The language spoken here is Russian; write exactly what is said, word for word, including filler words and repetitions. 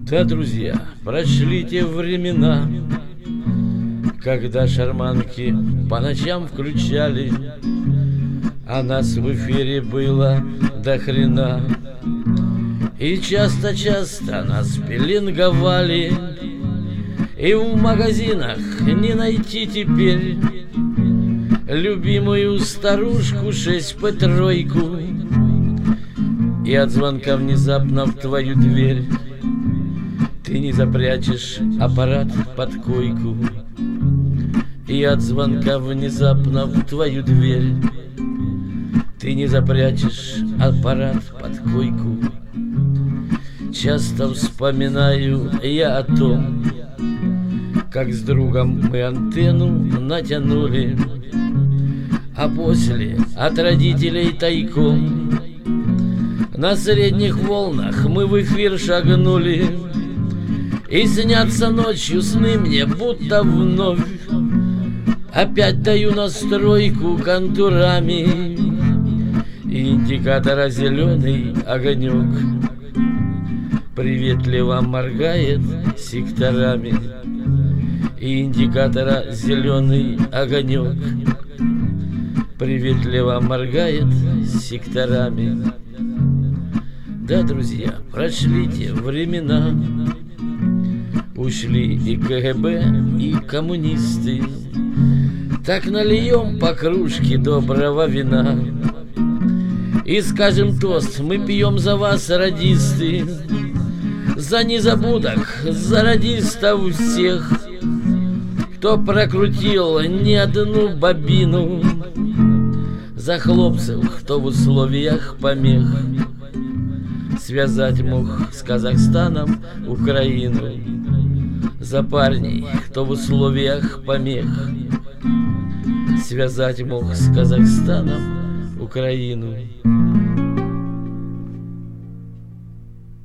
Да, друзья, прошли те времена, когда шарманки по ночам включали, а нас в эфире было до хрена. И часто-часто нас пеленговали, и в магазинах не найти теперь любимую старушку шесть по тройку. И от звонка внезапно в твою дверь ты не запрячешь аппарат под койку. И от звонка внезапно в твою дверь ты не запрячешь аппарат под койку. Часто вспоминаю я о том, как с другом мы антенну натянули, а после от родителей тайком на средних волнах мы в эфир шагнули. И снятся ночью сны мне, будто вновь опять даю настройку контурами, и индикатора зеленый огонек приветливо моргает секторами. И индикатора зеленый огонек приветливо моргает секторами. Да, друзья, прошли те времена, ушли и КГБ, и коммунисты. Так нальем по кружке доброго вина и скажем тост: мы пьем за вас, радисты, за незабудок, за радистов всех, кто прокрутил не одну бобину, за хлопцев, кто в условиях помех связать мог с Казахстаном Украину, за парней, кто в условиях помех связать мог с Казахстаном Украину.